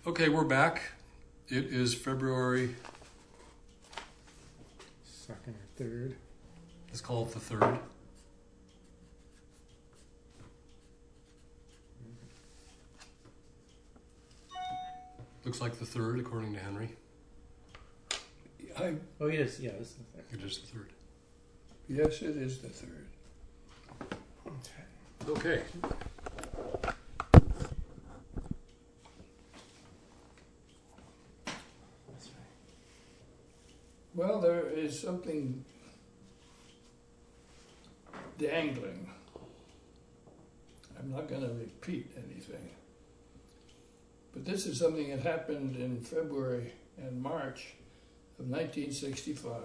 Okay, we're back. It is February, Second or third. let's call it the 3rd. Looks like the 3rd, according to Henry. Oh, yes, yeah, this is the third. It is the 3rd. Yes, it is the 3rd. Okay. That's right. Well, there is something dangling. I'm not going to repeat anything. But this is something that happened in February and March of 1965.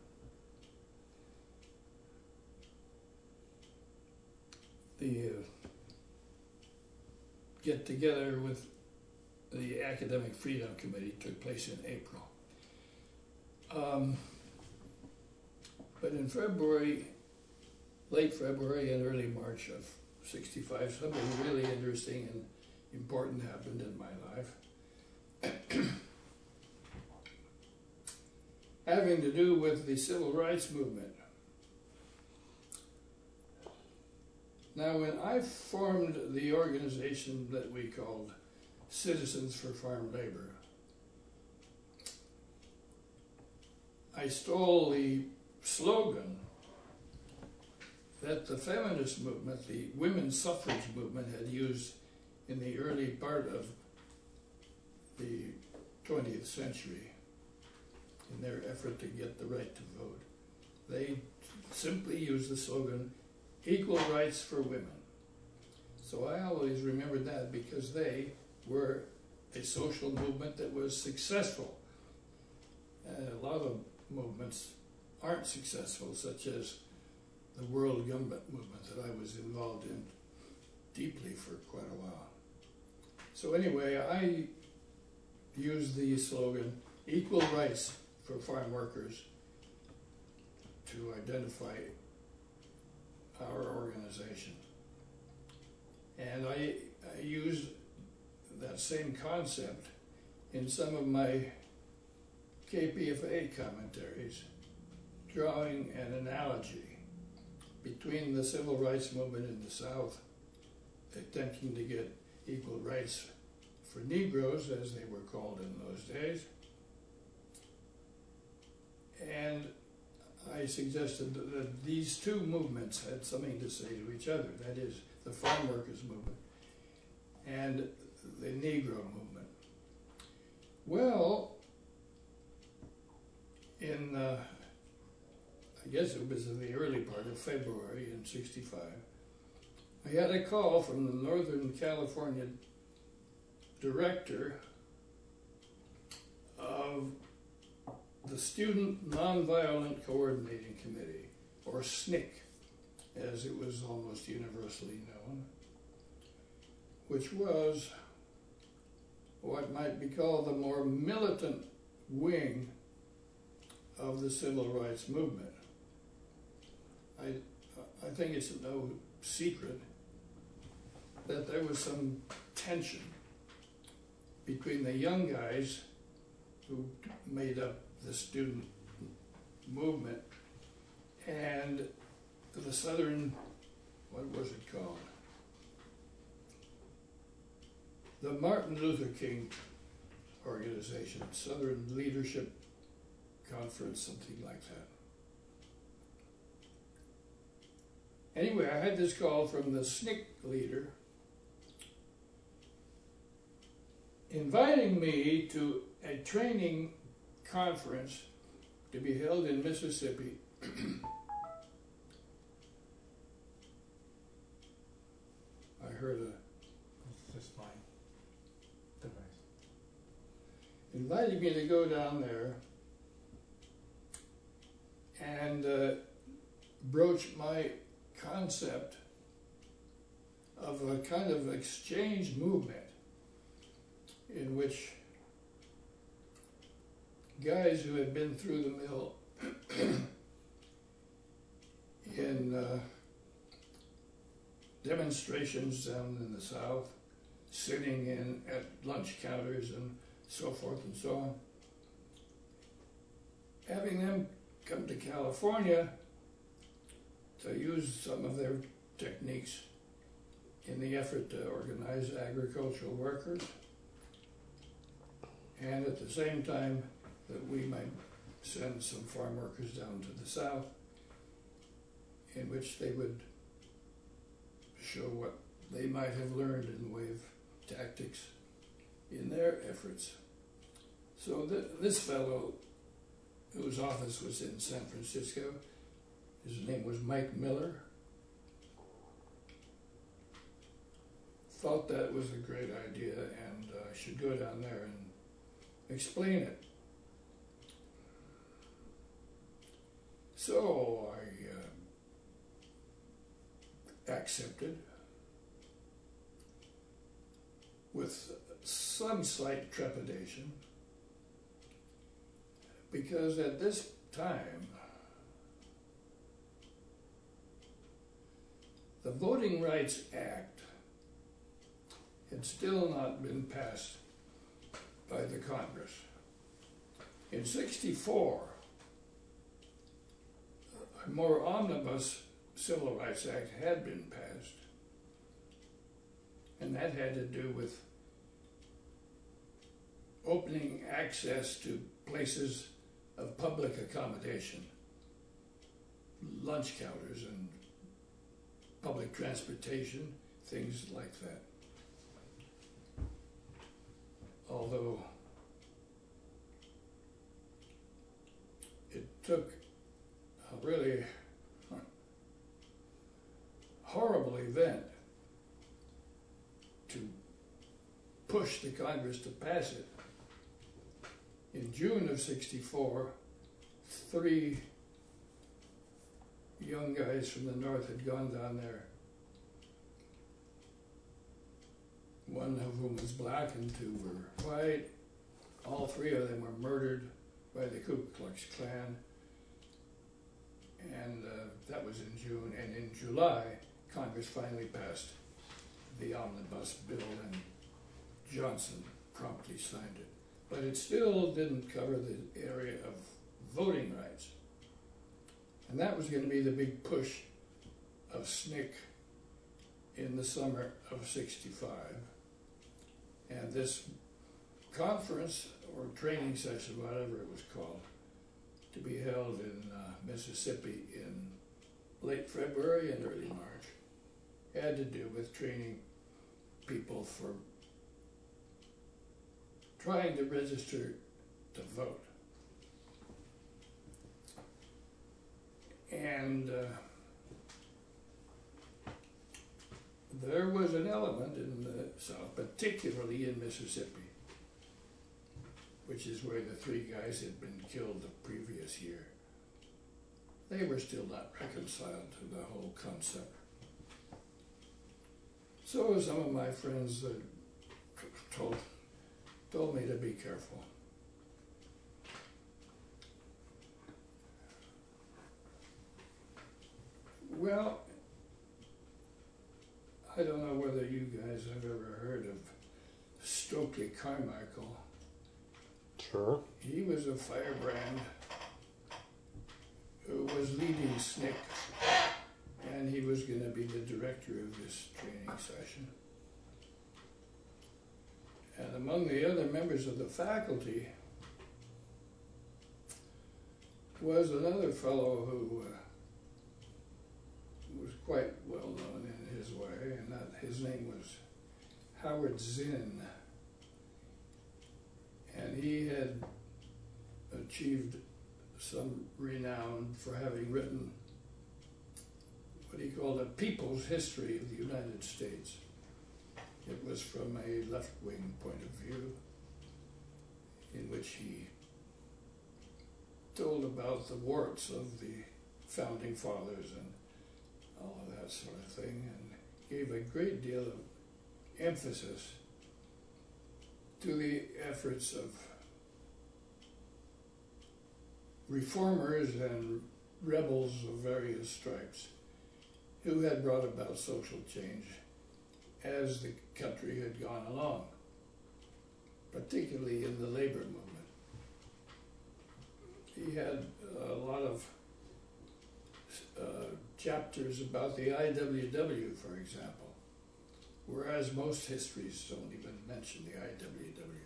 The get together with the Academic Freedom Committee took place in April. But in February, late February and early March of '65, something really interesting and important happened in my life. Having to do with the civil rights movement. Now, when I formed the organization that we called Citizens for Farm Labor, I stole the slogan that the feminist movement, the women's suffrage movement, had used in the early part of the 20th century in their effort to get the right to vote. They simply used the slogan, equal rights for women. So I always remembered that because they were a social movement that was successful. A lot of movements aren't successful, such as the World Government movement that I was involved in deeply for quite a while. So anyway, I used the slogan, equal rights for farm workers, to identify our organization. And I used that same concept in some of my KPFA commentaries, drawing an analogy between the civil rights movement in the South, attempting to get equal rights for Negroes, as they were called in those days, and I suggested that these two movements had something to say to each other, that is, the farm workers movement and the Negro movement. Well, in, I guess it was in the early part of February in '65, I had a call from the Northern California director of the Student Nonviolent Coordinating Committee, or SNCC, as it was almost universally known, which was what might be called the more militant wing of the civil rights movement. I think it's no secret that there was some tension between the young guys who made up the student movement and the Southern, what was it called? The Martin Luther King organization, Southern Leadership Conference, something like that. Anyway, I had this call from the SNCC leader inviting me to a training conference to be held in Mississippi I heard It's just my device. invited me to go down there and broach my concept of a kind of exchange movement in which guys who had been through the mill in demonstrations down in the South, sitting in at lunch counters and so forth and so on. Having them come to California to use some of their techniques in the effort to organize agricultural workers, and at the same time that we might send some farm workers down to the south in which they would show what they might have learned in the way of tactics in their efforts. So this fellow, whose office was in San Francisco, his name was Mike Miller, thought that was a great idea and I should go down there and explain it. So I accepted with some slight trepidation, because at this time the Voting Rights Act had still not been passed by the Congress. In '64, a more omnibus Civil Rights Act had been passed, and that had to do with opening access to places of public accommodation, lunch counters and public transportation, things like that. Although it took a really horrible event to push the Congress to pass it. In June of '64, 3 young guys from the north had gone down there, one of whom was black and 2 were white. All 3 of them were murdered by the Ku Klux Klan, and that was in June. And in July, Congress finally passed the omnibus bill, and Johnson promptly signed it. But it still didn't cover the area of voting rights. And that was going to be the big push of SNCC in the summer of '65. And this conference, or training session, whatever it was called, to be held in Mississippi in late February and early March, had to do with training people for trying to register to vote. And there was an element in the South, particularly in Mississippi, which is where the 3 guys had been killed the previous year. They were still not reconciled to the whole concept. So some of my friends told me to be careful. Well, I don't know whether you guys have ever heard of Stokely Carmichael. Sure. He was a firebrand who was leading SNCC, and he was going to be the director of this training session. And among the other members of the faculty was another fellow who was quite well known in his way, and his name was Howard Zinn. And he had achieved some renown for having written what he called a people's history of the United States. It was from a left-wing point of view, in which he told about the warts of the founding fathers and all of that sort of thing, and gave a great deal of emphasis to the efforts of reformers and rebels of various stripes who had brought about social change as the country had gone along, particularly in the labor movement. He had a lot of chapters about the IWW, for example, whereas most histories don't even mention the IWW.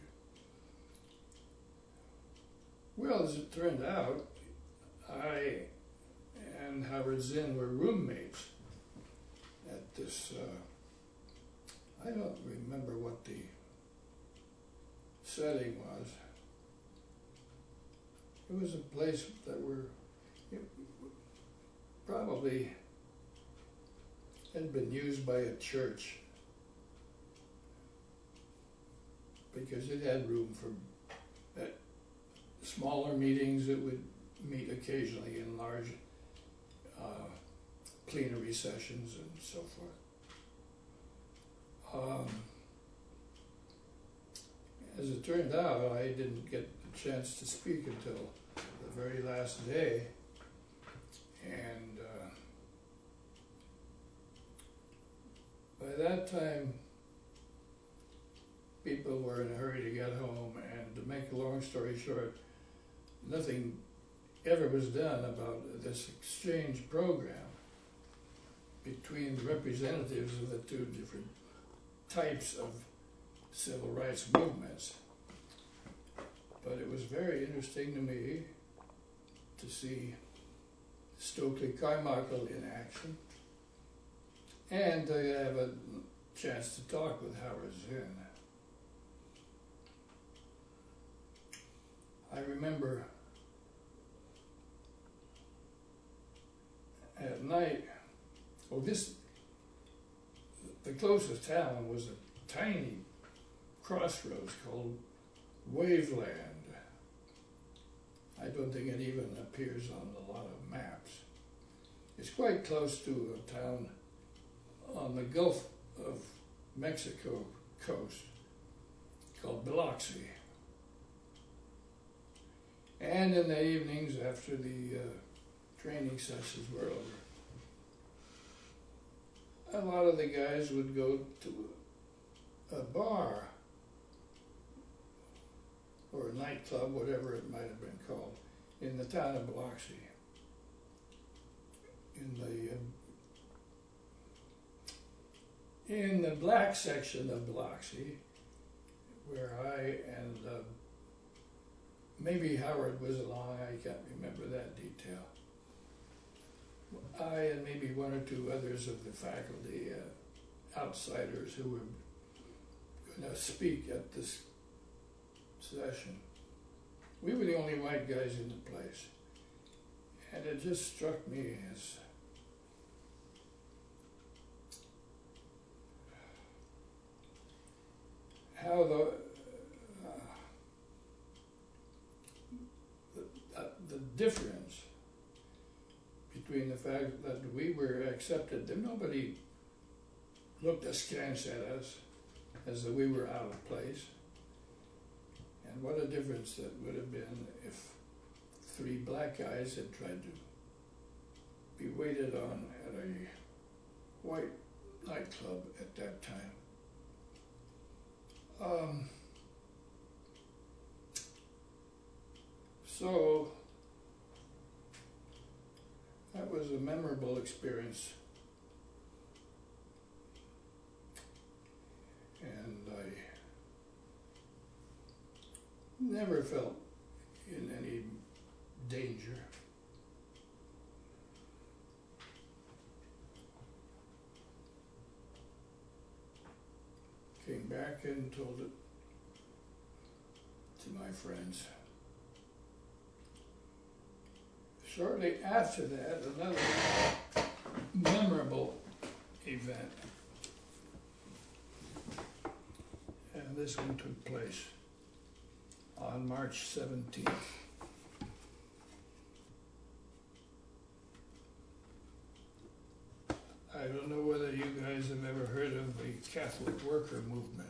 Well, as it turned out, I and Howard Zinn were roommates at this, I don't remember what the setting was. It was a place that probably had been used by a church because it had room for smaller meetings. It would meet occasionally in large plenary sessions and so forth. As it turned out, I didn't get a chance to speak until the very last day, and by that time people were in a hurry to get home, and to make a long story short, nothing ever was done about this exchange program between the representatives of the two different types of civil rights movements. But it was very interesting to me to see Stokely Carmichael in action and to have a chance to talk with Howard Zinn. I remember at night, the closest town was a tiny crossroads called Waveland. I don't think it even appears on a lot of maps. It's quite close to a town on the Gulf of Mexico coast called Biloxi. And in the evenings after the training sessions were over, a lot of the guys would go to a bar or a nightclub, whatever it might have been called, in the town of Biloxi. In the black section of Biloxi, where I and maybe Howard was along, I can't remember that detail. I and maybe one or two others of the faculty, outsiders who were going to speak at this session. We were the only white guys in the place. And it just struck me as how the difference between the fact that we were accepted, that nobody looked askance at us as though we were out of place, and what a difference that would have been if three black guys had tried to be waited on at a white nightclub at that time. So that was a memorable experience, and I never felt in any danger. Came back and told it to my friends. Shortly after that, another memorable event, and this one took place on March 17th. I don't know whether you guys have ever heard of the Catholic Worker Movement.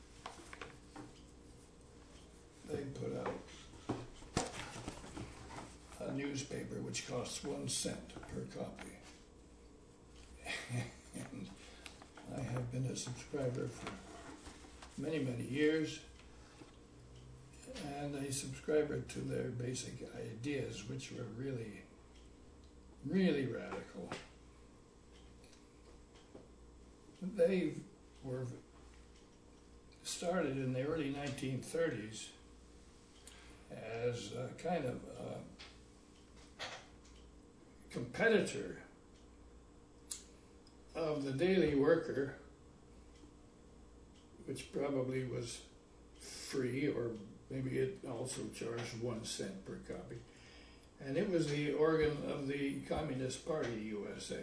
They put out a newspaper which costs 1 cent per copy. And I have been a subscriber for many, many years, and a subscriber to their basic ideas, which were really, really radical. They were started in the early 1930s as a kind of competitor of the Daily Worker, which probably was free, or maybe it also charged 1 cent per copy. And it was the organ of the Communist Party USA.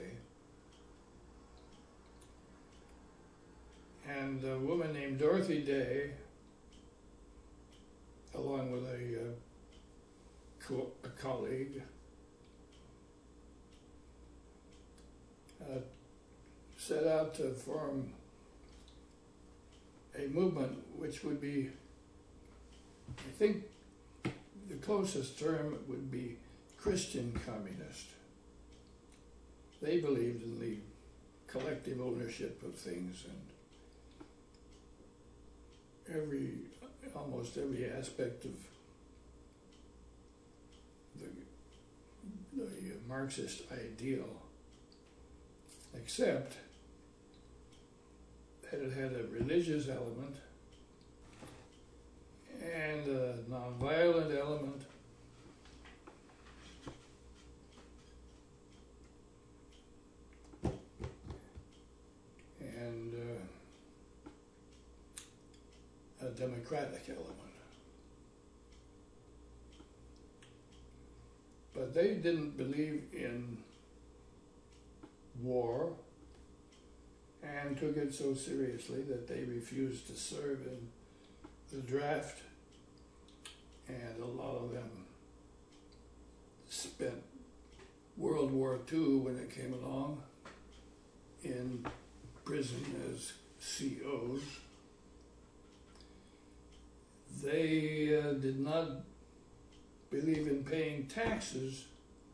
And a woman named Dorothy Day, along with a colleague, set out to form a movement which would be, I think the closest term would be Christian communist. They believed in the collective ownership of things, and almost every aspect of the Marxist ideal, except that it had a religious element and a nonviolent element, and a democratic element. But they didn't believe in war, and took it so seriously that they refused to serve in the draft, and a lot of them spent World War II, when it came along, in prison as COs. They did not believe in paying taxes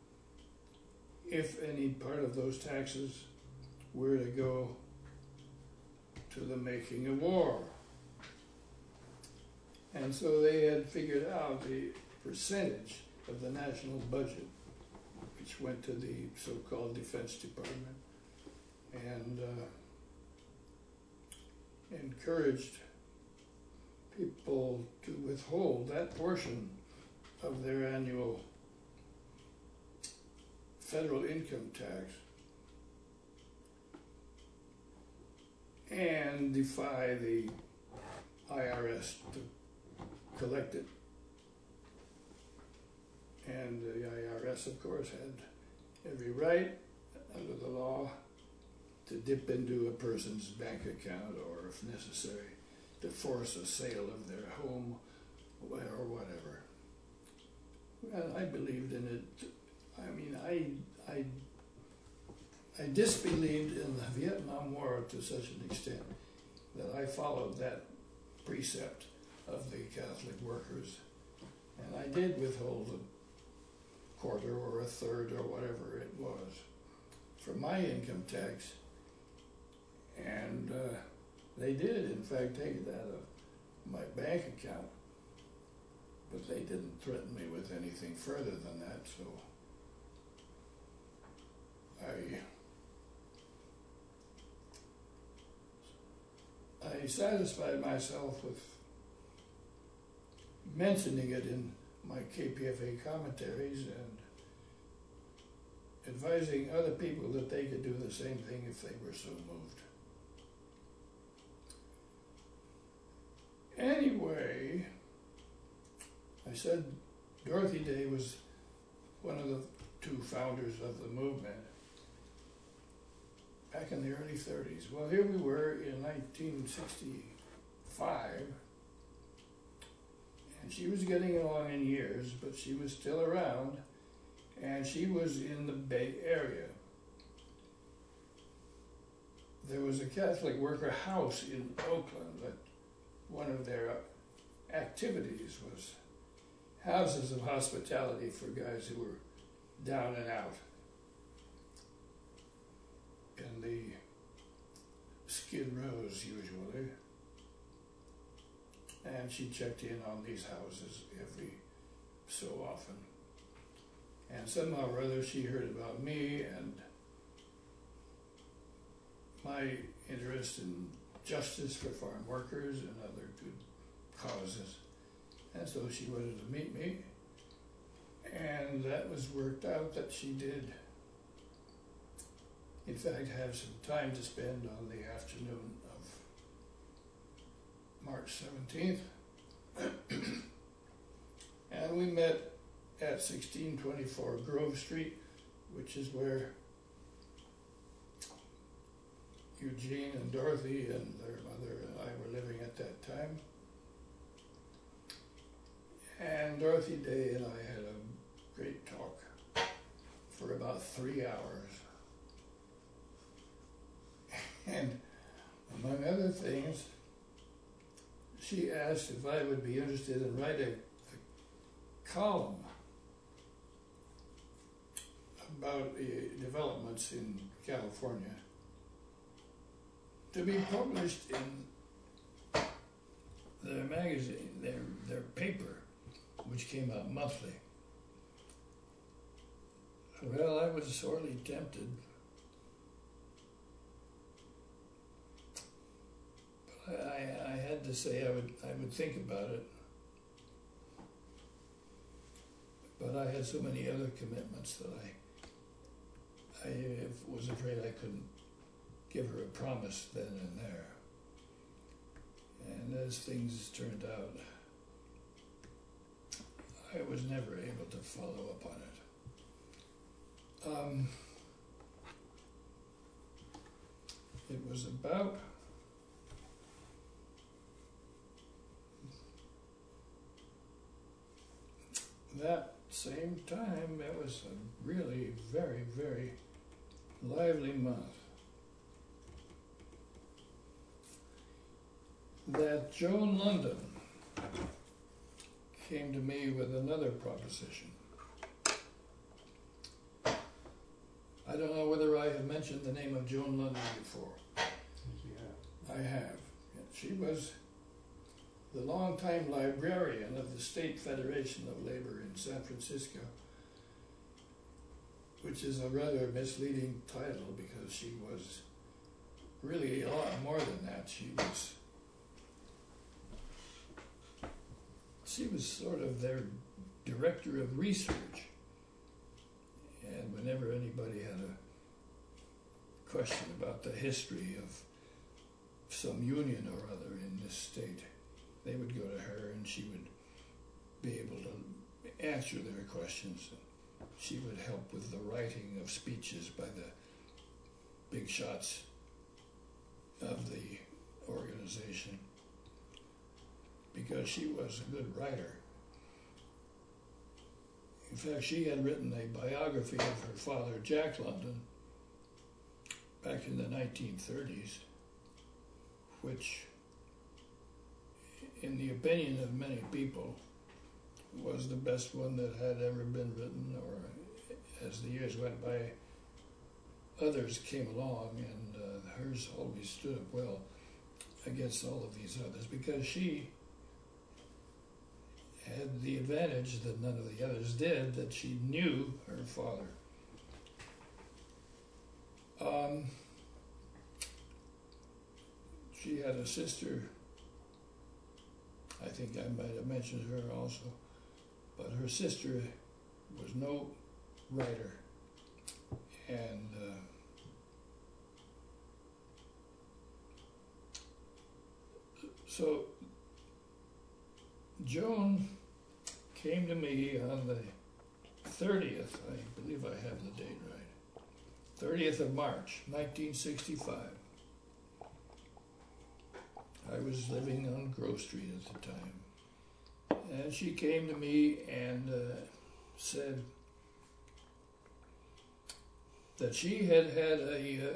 if any part of those taxes were to go to the making of war. And so they had figured out the percentage of the national budget which went to the so-called Defense Department, and encouraged people to withhold that portion of their annual federal income tax and defy the IRS to collect it. And the IRS, of course, had every right under the law to dip into a person's bank account, or if necessary, to force a sale of their home or whatever. Well, I believed in it. I mean, I disbelieved in the Vietnam War to such an extent that I followed that precept of the Catholic workers, and I did withhold a quarter or a third or whatever it was for my income tax, and they did in fact take it out of my bank account, but they didn't threaten me with anything further than that, so I satisfied myself with mentioning it in my KPFA commentaries and advising other people that they could do the same thing if they were so moved. Anyway, I said Dorothy Day was one of the two founders of the movement back in the early 30s. Well, here we were in 1965, and she was getting along in years, but she was still around, and she was in the Bay Area. There was a Catholic worker house in Oakland that one of their activities was houses of hospitality for guys who were down and out in the Skid Row's usually. And she checked in on these houses every so often. And somehow or other she heard about me and my interest in justice for farm workers and other good causes. And so she wanted to meet me. And that was worked out that she did, in fact, have some time to spend on the afternoon of March 17th. And we met at 1624 Grove Street, which is where Eugene and Dorothy and their mother and I were living at that time. And Dorothy Day and I had a great talk for about 3 hours. And among other things, she asked if I would be interested in writing a column about the developments in California to be published in their magazine, their paper, which came out monthly. Well, I was sorely tempted, but I had to say I would think about it. But I had so many other commitments that I was afraid I couldn't give her a promise then and there. And as things turned out, I was never able to follow up on it. It was about that same time. It was a really very, very lively month that Joan London came to me with another proposition. I don't know whether I have mentioned the name of Joan London before. I have. She was the longtime librarian of the State Federation of Labor in San Francisco, which is a rather misleading title because she was really a lot more than that. She was sort of their director of research. And whenever anybody had a question about the history of some union or other in this state, they would go to her and she would be able to answer their questions. She would help with the writing of speeches by the big shots of the organization, because she was a good writer. In fact, she had written a biography of her father, Jack London, back in the 1930s, which, in the opinion of many people, was the best one that had ever been written, or as the years went by, others came along, and hers always stood up well against all of these others, because she had the advantage that none of the others did, that she knew her father. She had a sister, I think I might have mentioned her also, but her sister was no writer, and so Joan came to me on the 30th, I believe I have the date right, 30th of March, 1965. I was living on Grove Street at the time. And she came to me and said that she had had a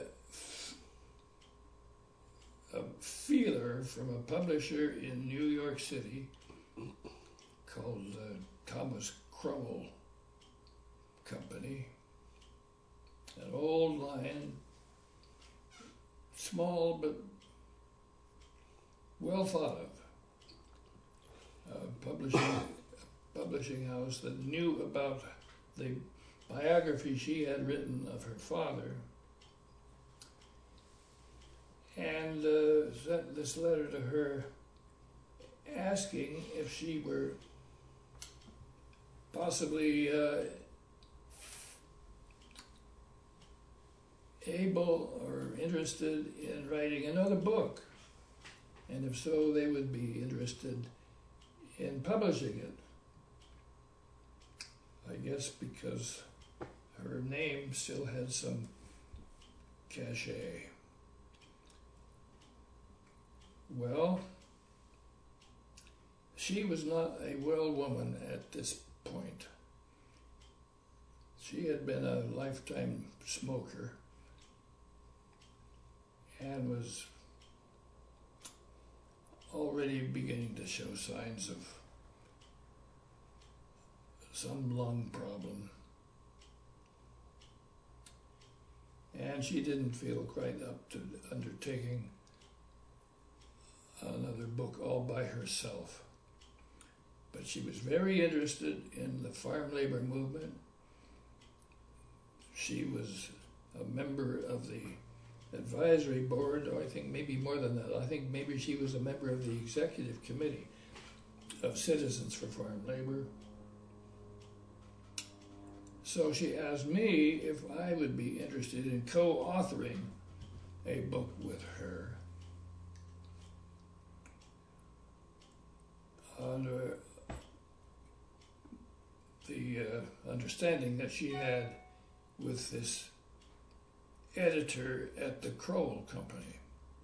feeler from a publisher in New York City called Thomas Crowell Company, an old line, small but well thought of. Publishing house that knew about the biography she had written of her father, and sent this letter to her asking if she were possibly able or interested in writing another book, and if so, they would be interested in publishing it. I guess because her name still had some cachet. Well, she was not a well woman at this point. She had been a lifetime smoker and was already beginning to show signs of some lung problem. And she didn't feel quite up to undertaking another book all by herself. But she was very interested in the farm labor movement. She was a member of the advisory board, or I think maybe more than that. I think maybe she was a member of the executive committee of Citizens for Farm Labor. So she asked me if I would be interested in co-authoring a book with her under the understanding that she had with this editor at the Kroll Company.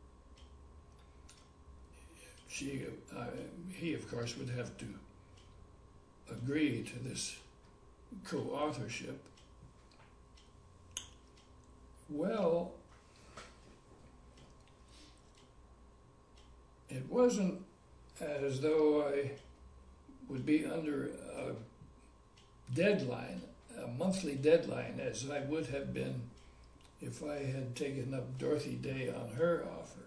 He of course would have to agree to this co-authorship. Well, it wasn't as though I would be under a deadline, a monthly deadline, as I would have been if I had taken up Dorothy Day on her offer.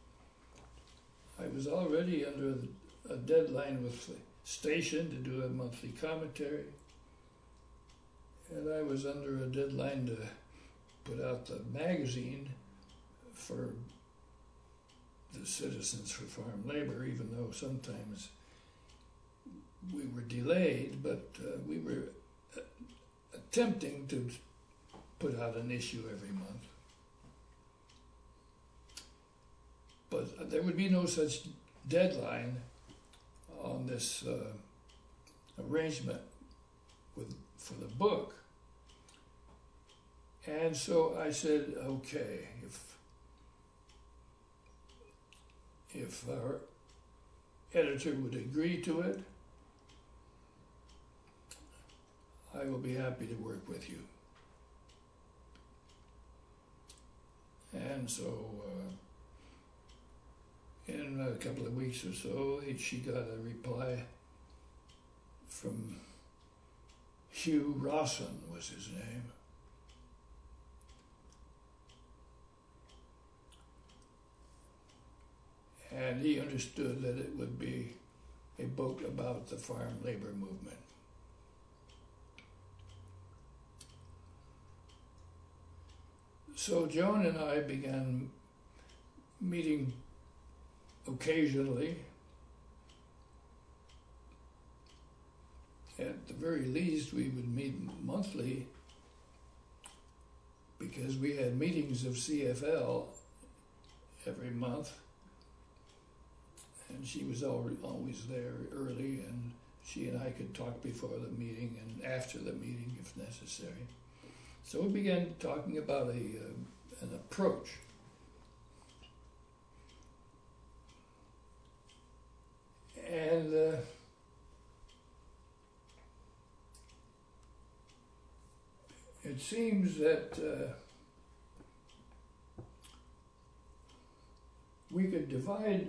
I was already under a deadline with the station to do a monthly commentary, and I was under a deadline to put out the magazine for the Citizens for Farm Labor, even though sometimes we were delayed, but we were attempting to put out an issue every month. But there would be no such deadline on this arrangement for the book. And so I said, okay, if our editor would agree to it, I will be happy to work with you. And so in a couple of weeks or so, she got a reply from Hugh Rawson, was his name. And he understood that it would be a book about the farm labor movement. So Joan and I began meeting occasionally. At the very least, we would meet monthly because we had meetings of CFL every month. And she was always there early, and she and I could talk before the meeting and after the meeting if necessary. So we began talking about an approach. And it seems that we could divide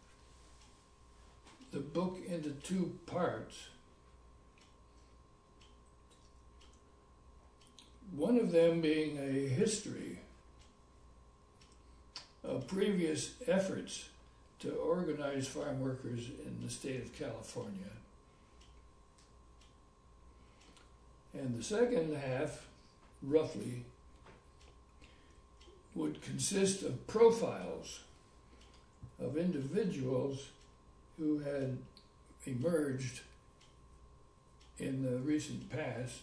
the book into two parts. One of them being a history of previous efforts to organize farm workers in the state of California. And the second half, roughly, would consist of profiles of individuals who had emerged in the recent past,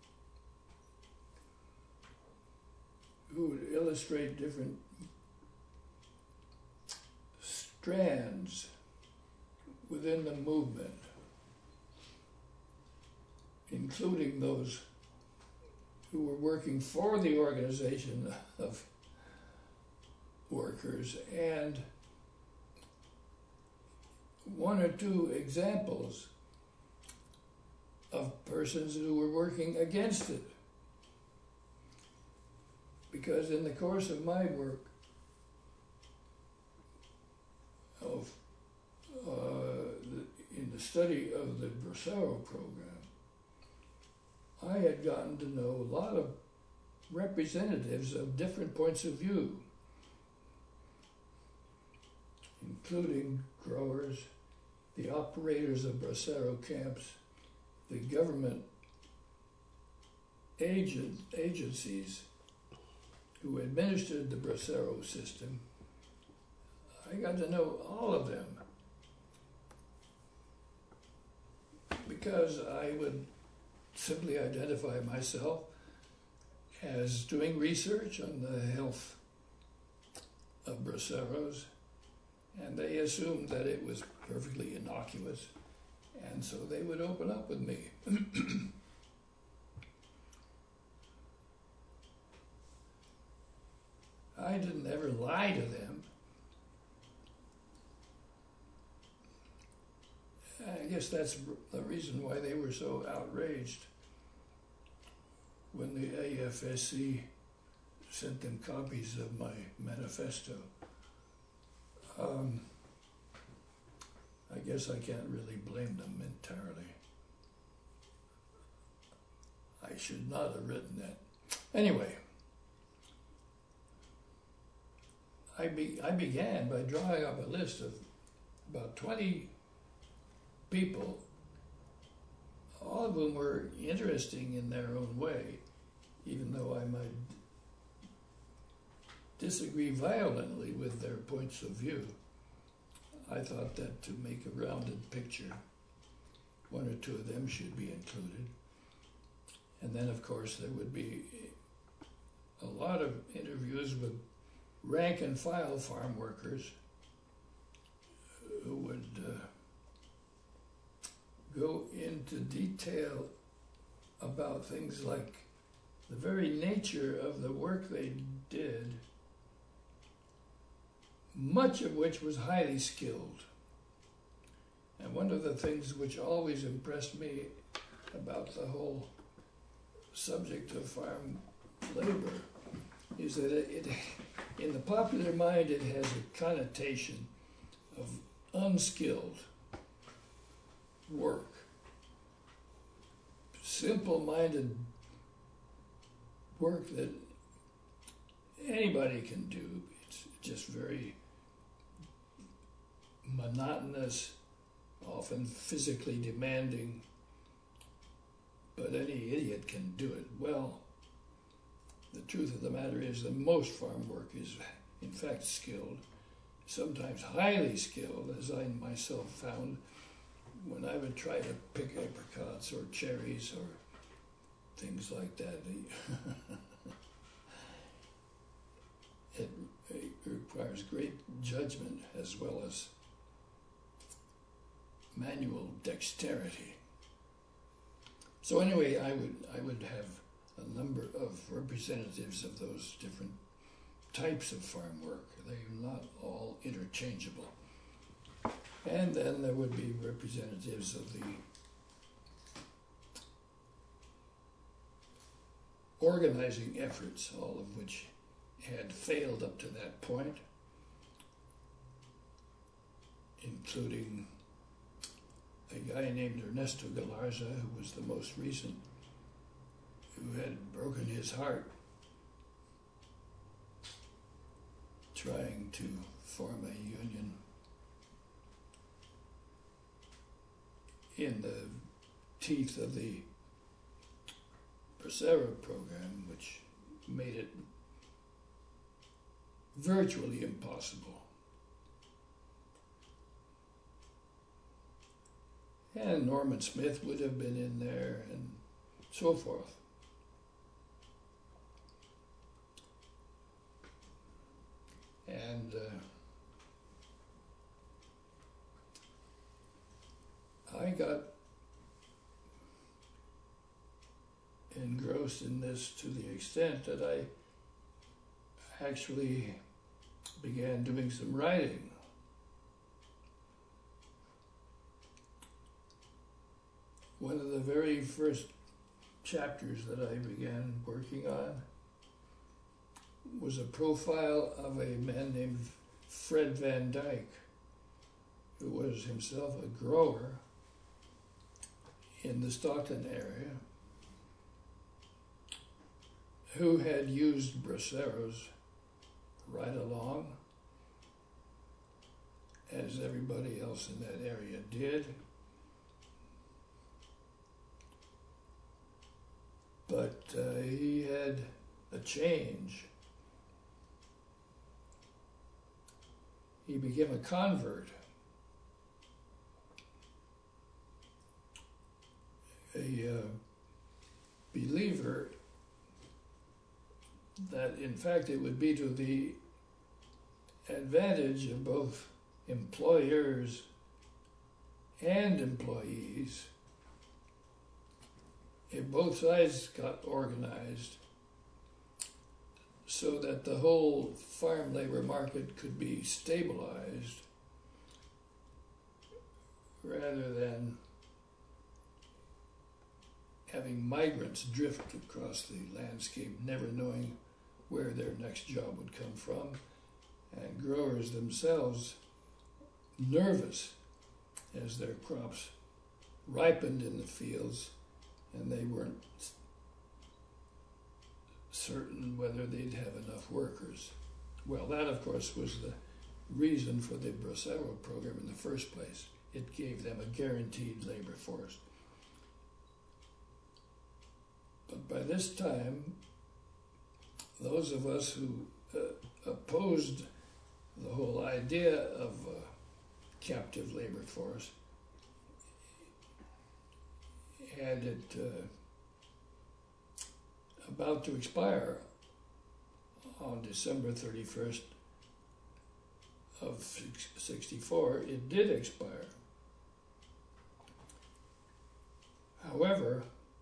who would illustrate different strands within the movement, including those who were working for the organization of workers, and one or two examples of persons who were working against it. Because in the course of my work in the study of the Bracero program, I had gotten to know a lot of representatives of different points of view, including growers, the operators of Bracero camps, the government agencies who administered the Bracero system. I got to know all of them because I would simply identify myself as doing research on the health of Braceros, and they assumed that it was perfectly innocuous, and so they would open up with me. I didn't ever lie to them. I guess that's the reason why they were so outraged when the AFSC sent them copies of my manifesto. I guess I can't really blame them entirely. I should not have written that. Anyway, I began by drawing up a list of about 20 people, all of whom were interesting in their own way, even though I might disagree violently with their points of view. I thought that to make a rounded picture, one or two of them should be included. And then, of course, there would be a lot of interviews with rank and file farm workers who would go into detail about things like the very nature of the work they did, much of which was highly skilled. And one of the things which always impressed me about the whole subject of farm labor is that it in the popular mind, it has a connotation of unskilled work, simple-minded work that anybody can do. It's just very monotonous, often physically demanding, but any idiot can do it. Well, the truth of the matter is that most farm work is, in fact, skilled, sometimes highly skilled, as I myself found when I would try to pick apricots or cherries or things like that. It requires great judgment as well as manual dexterity. So anyway, I would have a number of representatives of those different types of farm work. They're not all interchangeable. And then there would be representatives of the organizing efforts, all of which had failed up to that point, including a guy named Ernesto Galarza, who was the most recent, who had broken his heart trying to form a union in the teeth of the Bracero program, which made it virtually impossible. And Norman Smith would have been in there and so forth. And I got engrossed in this to the extent that I actually began doing some writing. One of the very first chapters that I began working on was a profile of a man named Fred Van Dyke, who was himself a grower in the Stockton area, who had used Braceros right along, as everybody else in that area did. But he had a change. He became a convert, a believer that in fact it would be to the advantage of both employers and employees if both sides got organized so that the whole farm labor market could be stabilized rather than having migrants drift across the landscape, never knowing where their next job would come from, and growers themselves nervous as their crops ripened in the fields and they weren't certain whether they'd have enough workers. Well, that of course was the reason for the Bracero program in the first place. It gave them a guaranteed labor force. But by this time, those of us who opposed the whole idea of a captive labor force had it about to expire on December 31st of 64. It did expire. However,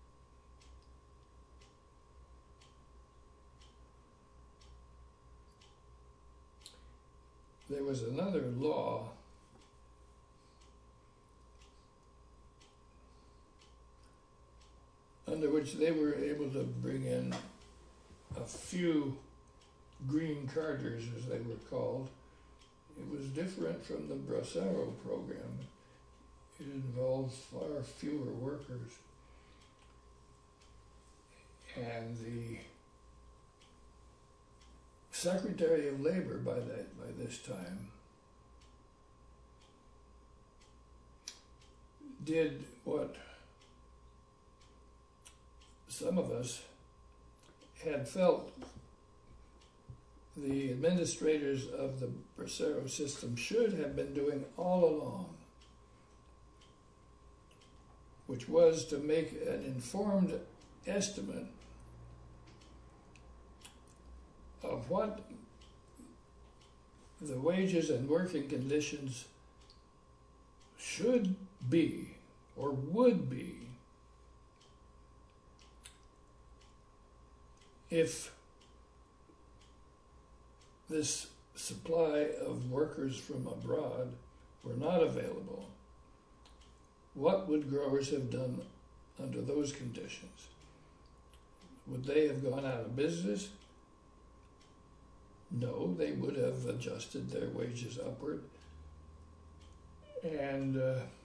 there was another law under which they were able to bring in a few green carters, as they were called. It was different from the Bracero program. It involved far fewer workers. And the Secretary of Labor by this time did what some of us had felt the administrators of the Bracero system should have been doing all along, which was to make an informed estimate of what the wages and working conditions should be or would be if this supply of workers from abroad were not available. What would growers have done under those conditions? Would they have gone out of business? No, they would have adjusted their wages upward, and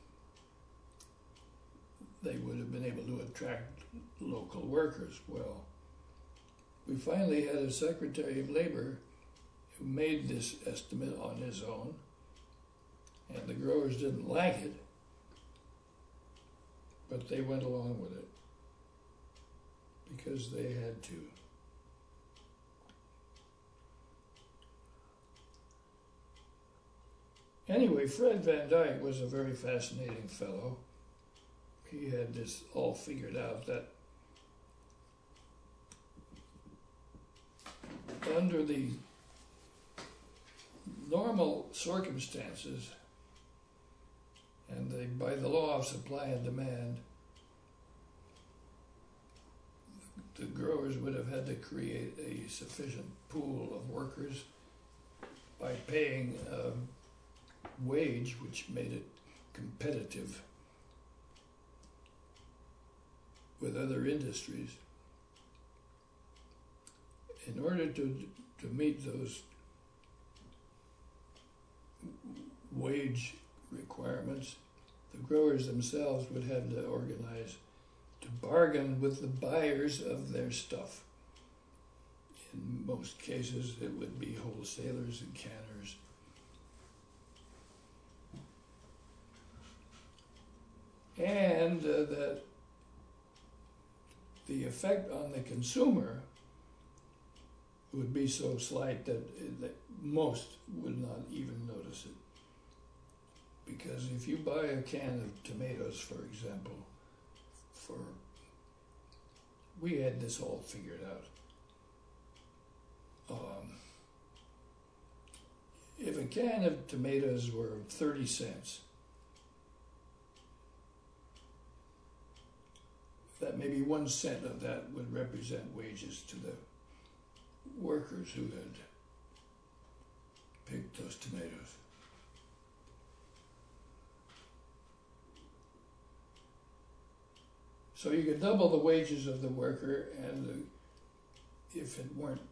they would have been able to attract local workers. Well, we finally had a Secretary of Labor who made this estimate on his own, and the growers didn't like it. but they went along with it because they had to. Anyway, Fred Van Dyke was a very fascinating fellow. He had this all figured out, that under the normal circumstances and by the law of supply and demand, the growers would have had to create a sufficient pool of workers by paying a wage which made it competitive with other industries. In order to meet those wage requirements, the growers themselves would have to organize to bargain with the buyers of their stuff. In most cases, it would be wholesalers and canners. And that the effect on the consumer would be so slight that most would not even notice it. Because if you buy a can of tomatoes, for example, we had this all figured out. If a can of tomatoes were 30 cents, that maybe 1 cent of that would represent wages to the workers who had picked those tomatoes. So you could double the wages of the worker, and if it weren't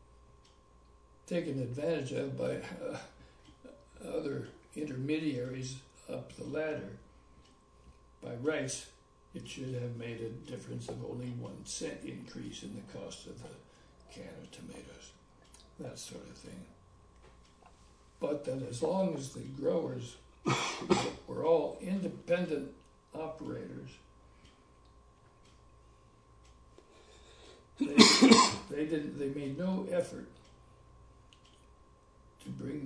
taken advantage of by other intermediaries up the ladder, by rights, it should have made a difference of only 1 cent increase in the cost of the can of tomatoes, that sort of thing. But that as long as the growers were all independent operators, they made no effort to bring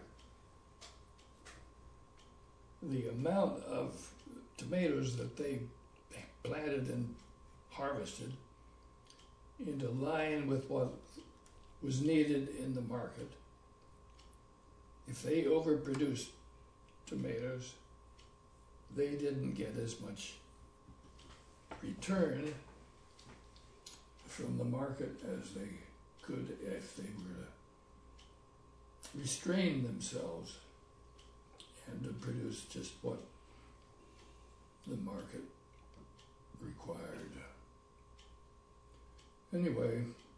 the amount of tomatoes that they planted and harvested into line with what was needed in the market. If they overproduced tomatoes, they didn't get as much return from the market as they could if they were to restrain themselves and to produce just what the market required. Anyway,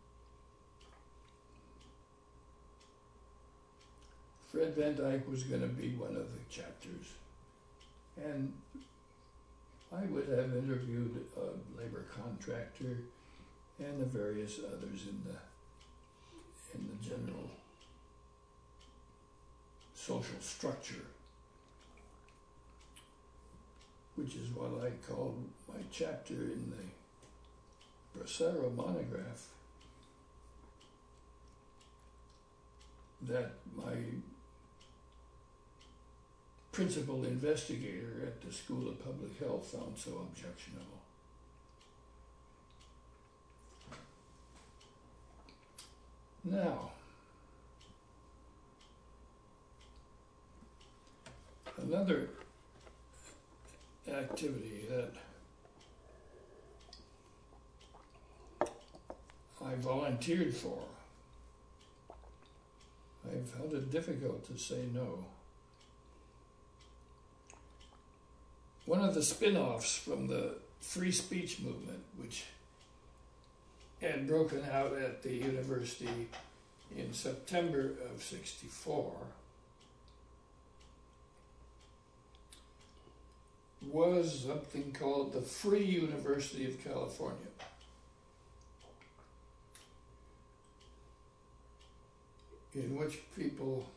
Fred Van Dyke was going to be one of the chapters, and I would have interviewed a labor contractor and the various others in the general social structure, which is what I called my chapter in the Bracero monograph, that my principal investigator at the School of Public Health found so objectionable. Now, another activity that I volunteered for, I found it difficult to say no. One of the spin-offs from the free speech movement, which had broken out at the university in September of '64, was something called the Free University of California. In which people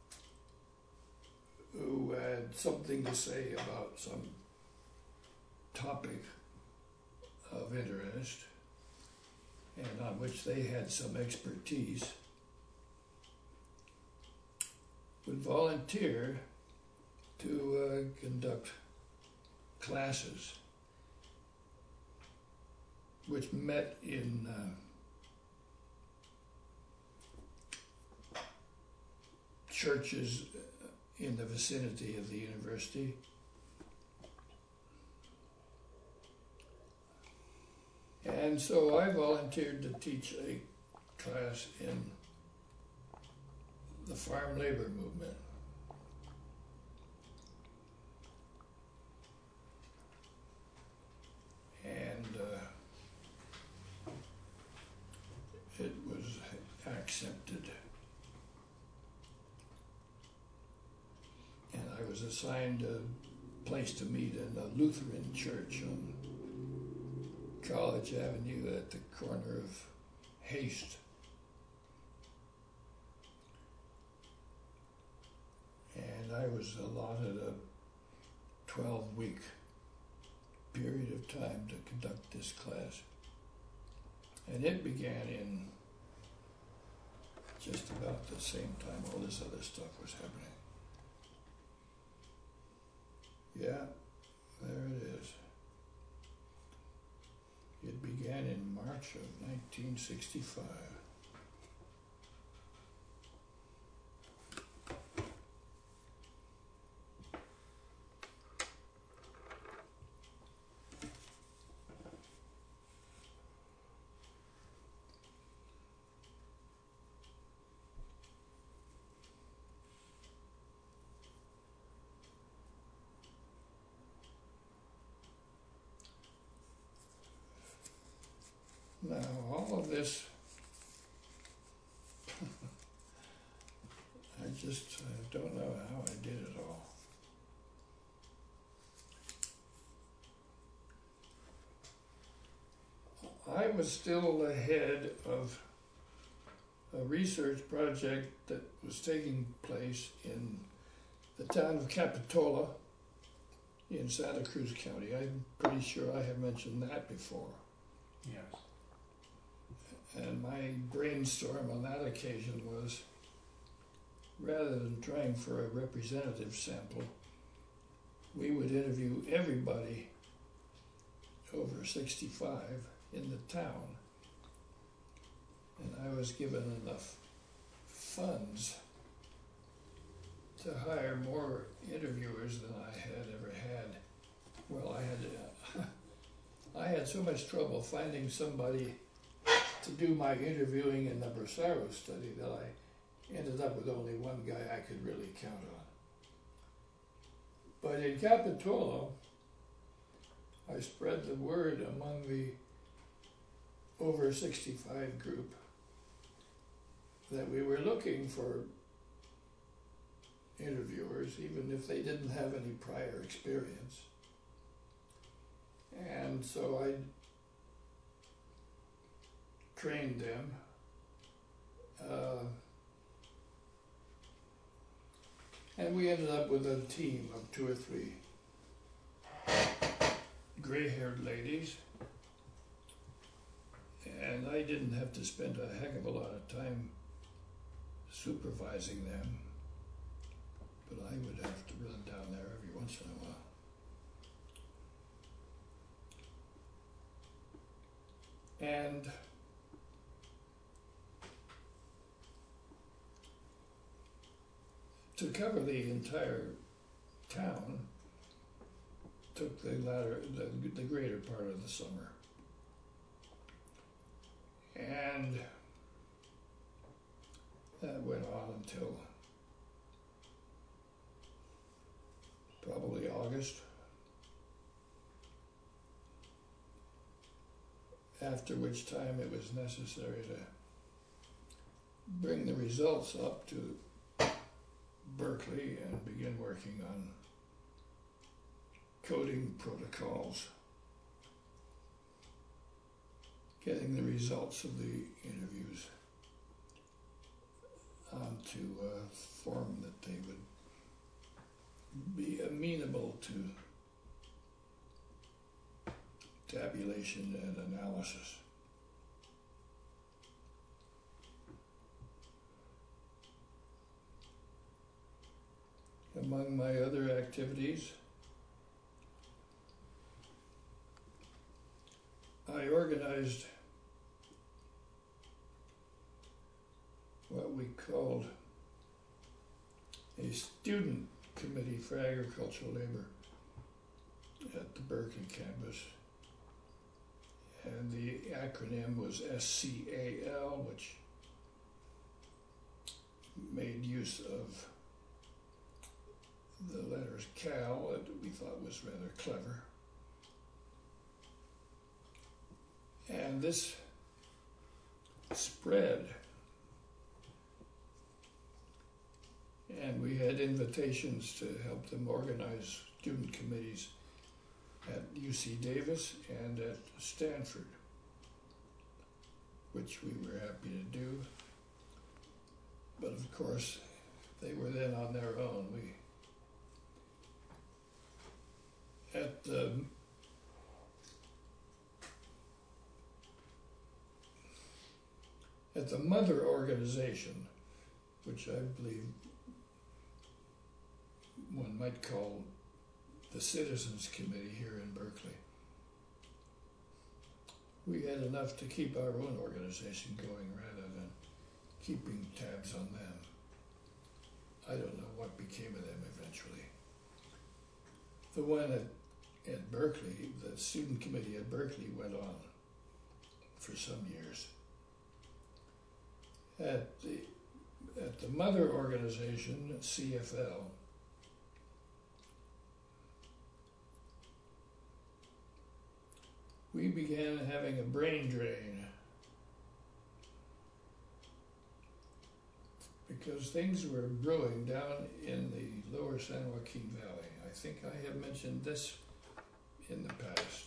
who had something to say about some topic of interest and on which they had some expertise would volunteer to conduct classes which met in churches in the vicinity of the university. And so I volunteered to teach a class in the farm labor movement. And it was accepted. And I was assigned a place to meet in a Lutheran church on College Avenue at the corner of Haste. And I was allotted a 12-week period of time to conduct this class. And it began in just about the same time all this other stuff was happening. Yeah, there it is. It began in March of 1965. Now, all of this, I just don't know how I did it all. I was still ahead of a research project that was taking place in the town of Capitola in Santa Cruz County. I'm pretty sure I have mentioned that before. Yes. And my brainstorm on that occasion was, rather than trying for a representative sample, we would interview everybody over 65 in the town. And I was given enough funds to hire more interviewers than I had ever had. Well, I had so much trouble finding somebody to do my interviewing in the Brasaro study that I ended up with only one guy I could really count on. But in Capitola, I spread the word among the over 65 group that we were looking for interviewers, even if they didn't have any prior experience. And so I trained them. And we ended up with a team of 2 or 3 gray-haired ladies. And I didn't have to spend a heck of a lot of time supervising them, but I would have to run down there every once in a while. And to cover the entire town took the greater part of the summer. And that went on until probably August, after which time it was necessary to bring the results up to Berkeley and begin working on coding protocols, getting the results of the interviews onto a form that they would be amenable to tabulation and analysis. Among my other activities, I organized what we called a student committee for agricultural labor at the Berkeley campus. And the acronym was SCAL, which made use of the letters Cal that we thought was rather clever. And this spread, and we had invitations to help them organize student committees at UC Davis and at Stanford, which we were happy to do. But of course, they were then on their own. At the mother organization, which I believe one might call the Citizens Committee here in Berkeley, we had enough to keep our own organization going rather than keeping tabs on them. I don't know what became of them eventually. The one at Berkeley, the student committee at Berkeley, went on for some years. At the mother organization, CFL, we began having a brain drain because things were brewing down in the lower San Joaquin Valley. I think I have mentioned this in the past.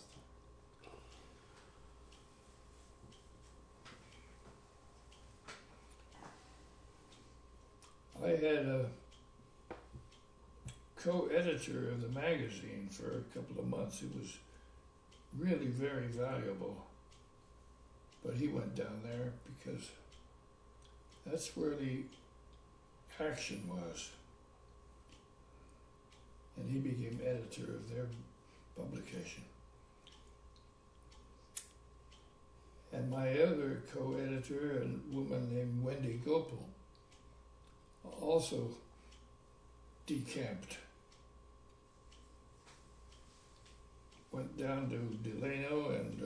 I had a co-editor of the magazine for a couple of months who was really very valuable, but he went down there because that's where the action was, and he became editor of their publication. And my other co-editor, a woman named Wendy Gopal, also decamped, went down to Delano and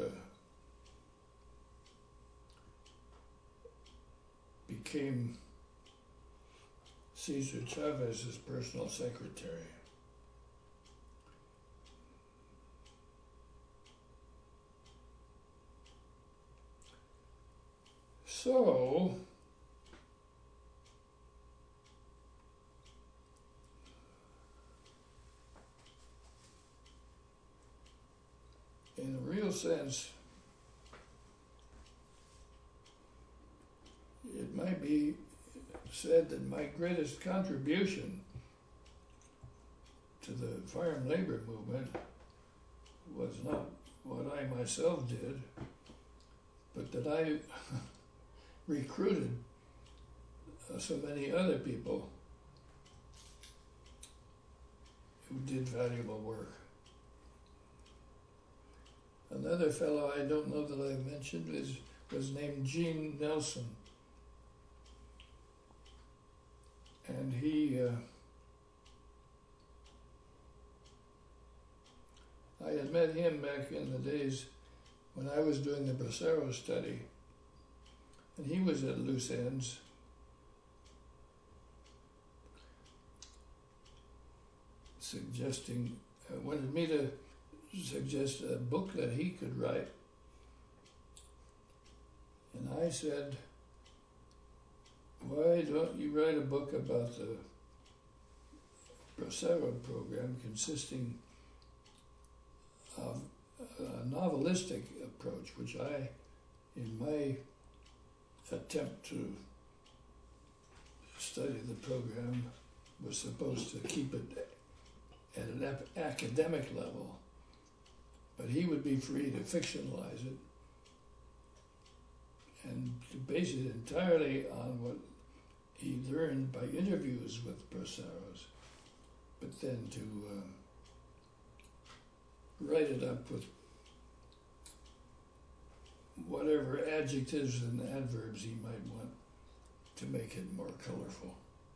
became Cesar Chavez's personal secretary. So, in a real sense, it might be said that my greatest contribution to the farm labor movement was not what I myself did, but that I recruited so many other people who did valuable work. Another fellow I don't know that I've mentioned was named Gene Nelson. And I had met him back in the days when I was doing the Bracero study, and he was at loose ends. Wanted me to suggest a book that he could write. And I said, why don't you write a book about the Bracero program consisting of a novelistic approach, which I, in my attempt to study the program, was supposed to keep it at an academic level. but he would be free to fictionalize it and to base it entirely on what he learned by interviews with Braceros, but then to write it up with whatever adjectives and adverbs he might want to make it more colorful.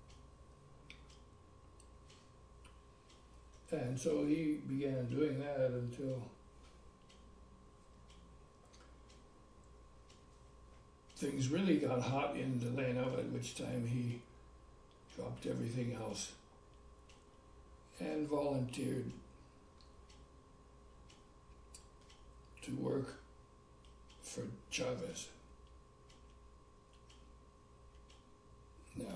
And so he began doing that until things really got hot in Delano, at which time he dropped everything else and volunteered to work for Chavez. Now,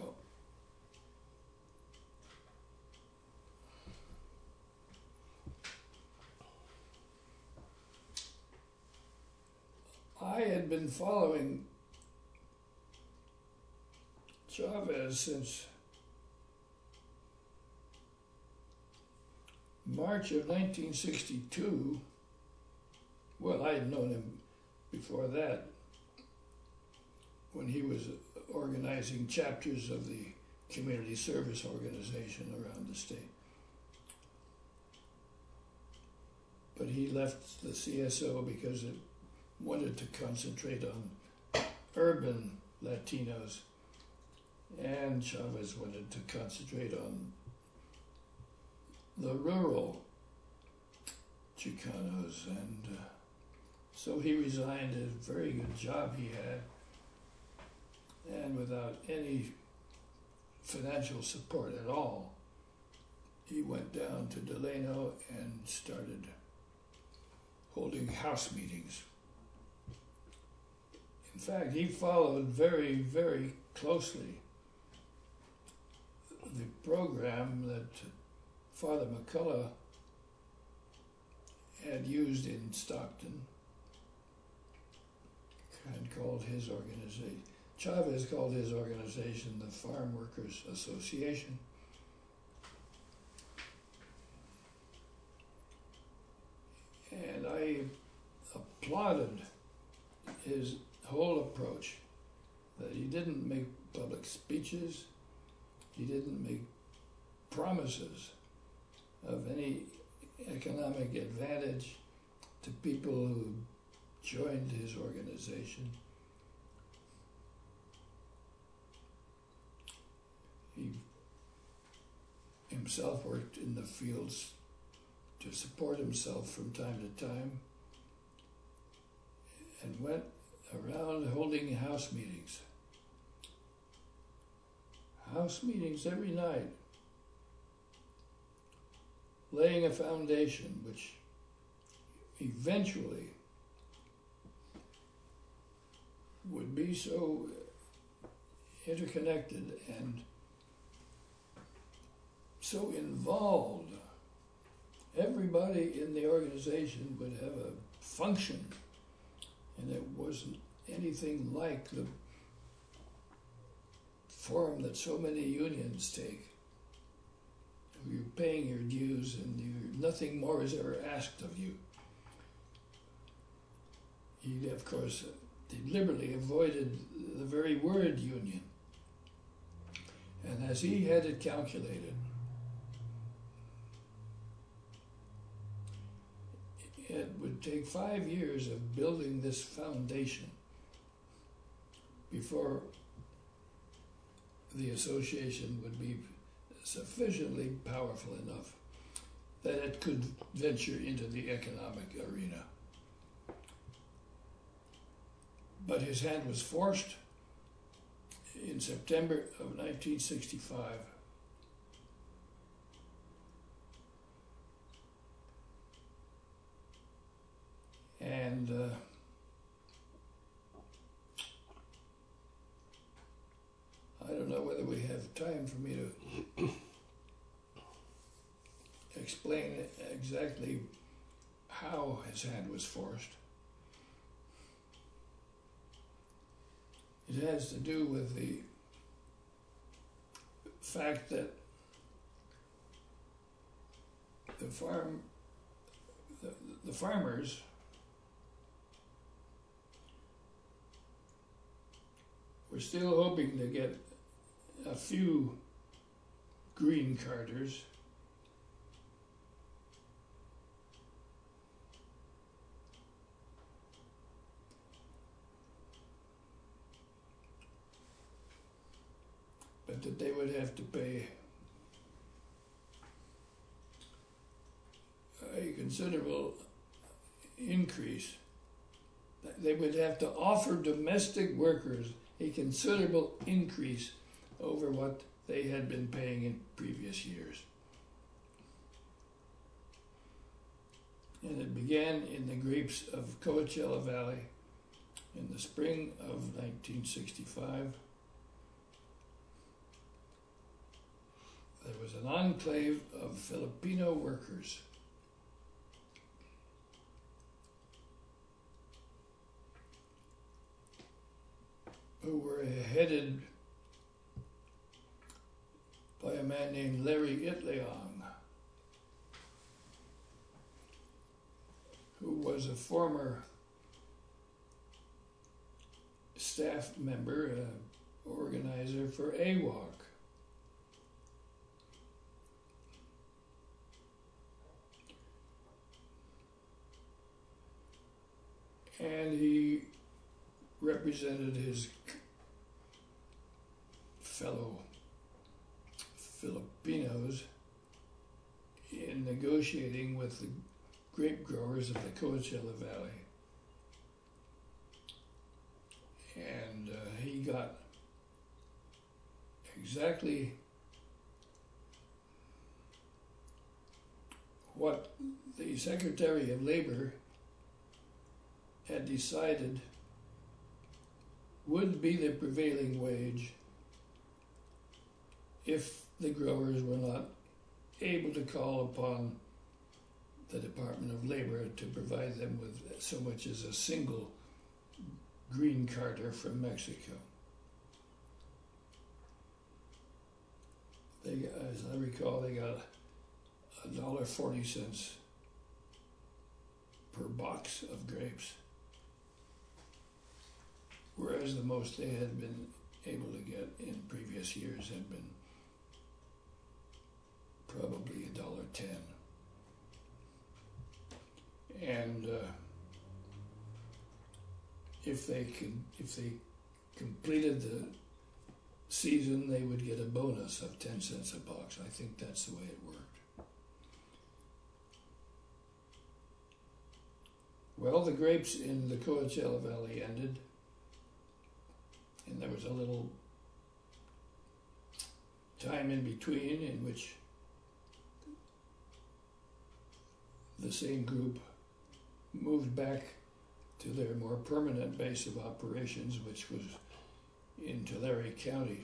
I had been following Chavez since March of 1962. Well, I had known him before that, when he was organizing chapters of the community service organization around the state. But he left the CSO because it wanted to concentrate on urban Latinos, and Chavez wanted to concentrate on the rural Chicanos, and so he resigned a very good job he had, and without any financial support at all, he went down to Delano and started holding house meetings. In fact, he followed very, very closely the program that Father McCullough had used in Stockton and called his organization, Chavez called his organization the Farm Workers Association. And I applauded his whole approach, that he didn't make public speeches, he didn't make promises of any economic advantage to people who joined his organization. He himself worked in the fields to support himself from time to time, and went around holding house meetings. House meetings every night, laying a foundation which eventually would be so interconnected and so involved. Everybody in the organization would have a function, and it wasn't anything like the form that so many unions take. You're paying your dues and nothing more is ever asked of you. He, of course, deliberately avoided the very word union. And as he had it calculated, it would take 5 years of building this foundation before the association would be sufficiently powerful enough that it could venture into the economic arena. But his hand was forced in September of 1965. And I don't know whether we have time for me to explain exactly how his hand was forced. It has to do with the fact that the farmers were still hoping to get a few green carters. But that they would have to pay a considerable increase. They would have to offer domestic workers a considerable increase over what they had been paying in previous years. And it began in the grapes of Coachella Valley in the spring of 1965. There was an enclave of Filipino workers who were headed by a man named Larry Itleong, who was a former staff member, organizer for AWOC. And he represented his fellow Filipinos in negotiating with the grape growers of the Coachella Valley. And he got exactly what the Secretary of Labor had decided would be the prevailing wage if the growers were not able to call upon the Department of Labor to provide them with so much as a single green carter from Mexico. They, as I recall, they got $1.40 per box of grapes, whereas the most they had been able to get in previous years had been probably $1.10. And if they completed the season, they would get a bonus of 10 cents a box. I think that's the way it worked. Well, the grapes in the Coachella Valley ended, and there was a little time in between in which the same group moved back to their more permanent base of operations, which was in Tulare County.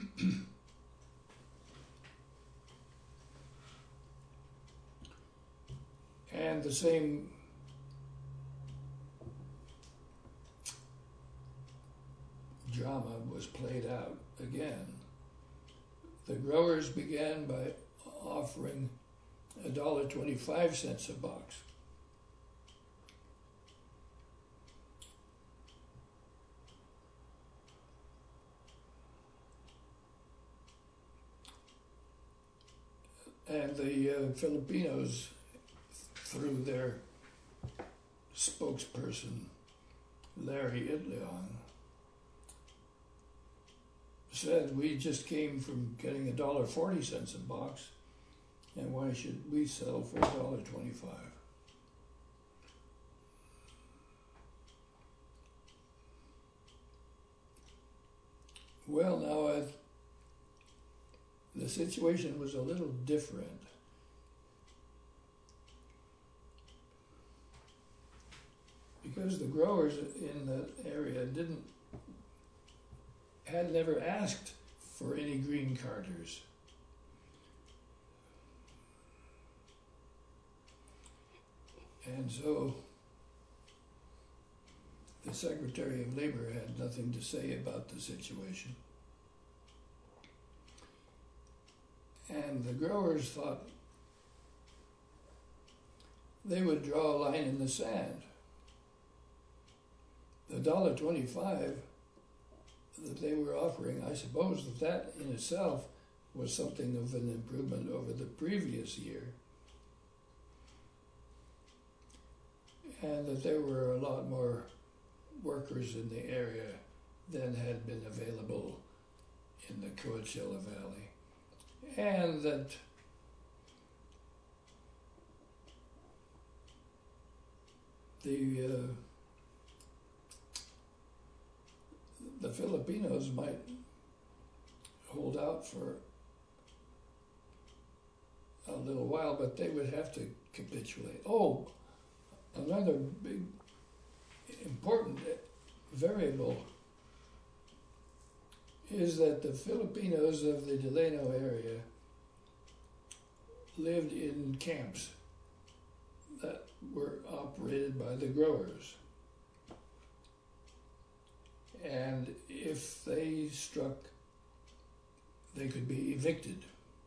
And the same drama was played out again. The growers began by offering $1.25 a box. And the Filipinos, through their spokesperson, Larry Itleong, said, we just came from getting $1.40 a box, and why should we settle for $1.25? Well, now the situation was a little different. Because the growers in that area had never asked for any green carters. And so the Secretary of Labor had nothing to say about the situation. And the growers thought they would draw a line in the sand. The $1.25 that they were offering, I suppose that in itself was something of an improvement over the previous year, and that there were a lot more workers in the area than had been available in the Coachella Valley, and that the Filipinos might hold out for a little while, but they would have to capitulate. Oh, another big important variable is that the Filipinos of the Delano area lived in camps that were operated by the growers. And if they struck, they could be evicted.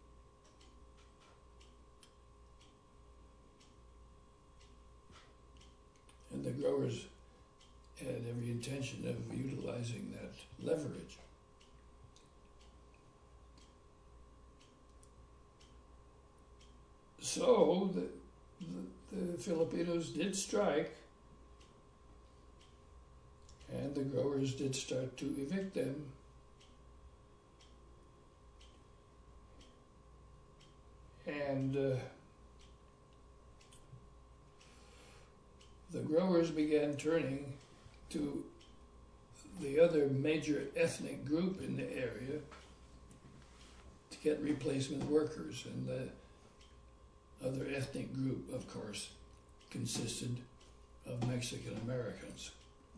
And the growers had every intention of utilizing that leverage. So the Filipinos did strike, and the growers did start to evict them. And the growers began turning to the other major ethnic group in the area to get replacement workers. And the other ethnic group, of course, consisted of Mexican Americans.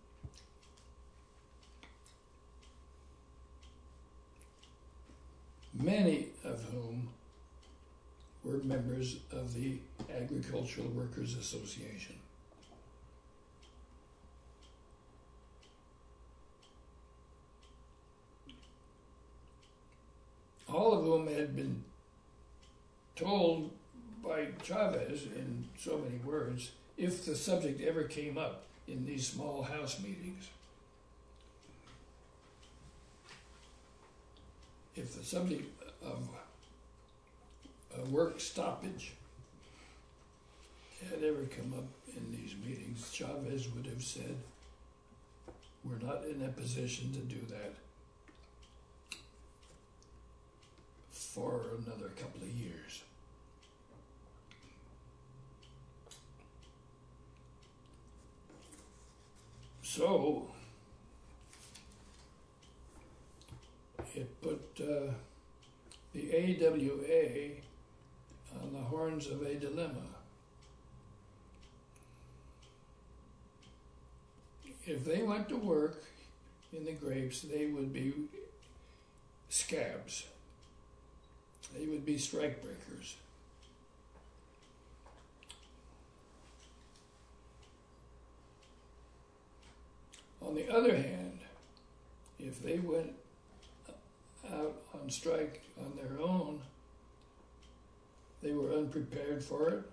Many of whom were members of the Agricultural Workers Association. All of whom had been told by Chavez in so many words, if the subject ever came up in these small house meetings, if the subject of a work stoppage had ever come up in these meetings, Chavez would have said, we're not in a position to do that for another couple of years. So it put the AWA on the horns of a dilemma. If they went to work in the grapes, they would be scabs. They would be strikebreakers. On the other hand, if they went out on strike on their own, they were unprepared for it.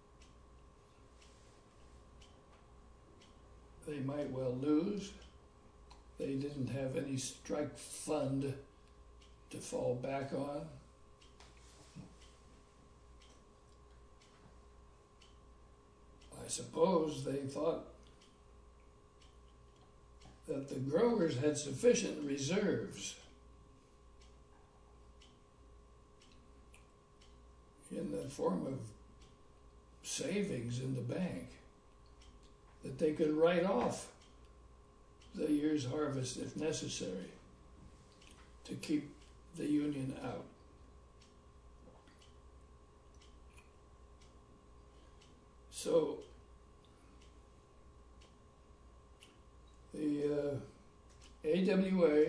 They might well lose. They didn't have any strike fund to fall back on. I suppose they thought that the growers had sufficient reserves in the form of savings in the bank that they could write off the year's harvest if necessary to keep the union out. So the AWA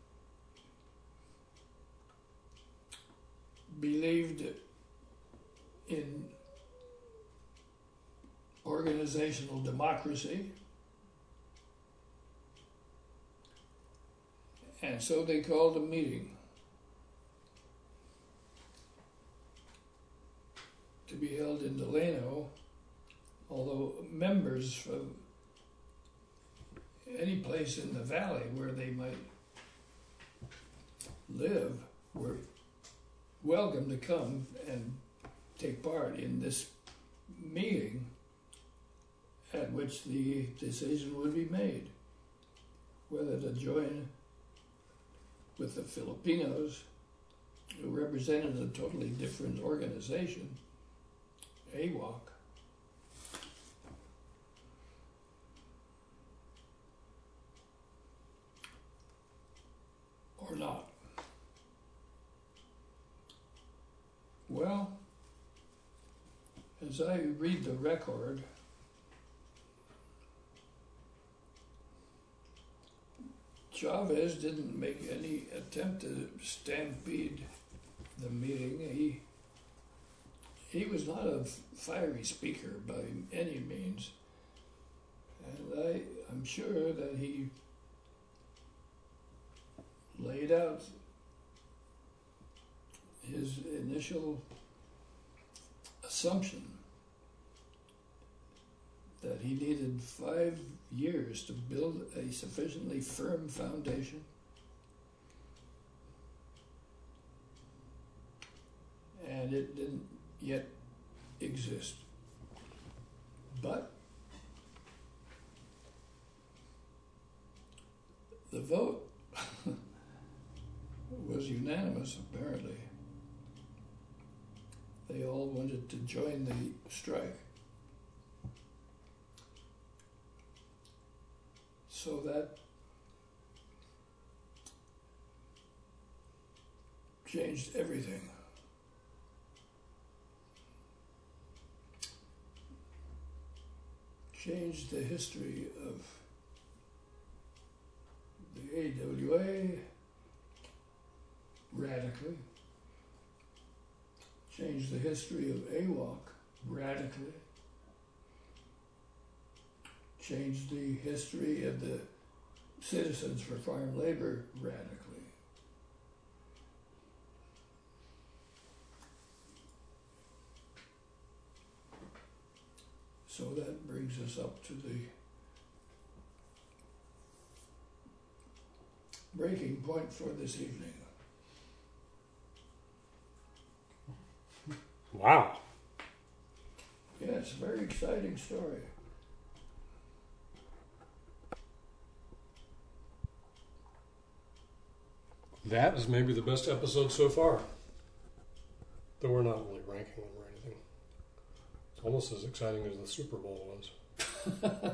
believed in organizational democracy, and so they called a meeting to be held in Delano although members from any place in the valley where they might live were welcome to come and take part in this meeting at which the decision would be made whether to join with the Filipinos, who represented a totally different organization, AWOC, or not. Well, as I read the record, Chavez didn't make any attempt to stampede the meeting. He was not a fiery speaker by any means, and I'm sure that he laid out his initial assumption that he needed 5 years to build a sufficiently firm foundation and it didn't yet exist. But the vote was unanimous, apparently. They all wanted to join the strike. So that changed everything. Changed the history of the AWA radically. Changed the history of AWOC radically. Changed the history of the Citizens for Farm Labor radically. So that brings us up to the breaking point for this evening. Wow. Yeah, it's a very exciting story. That is maybe the best episode so far. Though we're not really ranking them or anything. It's almost as exciting as the Super Bowl was.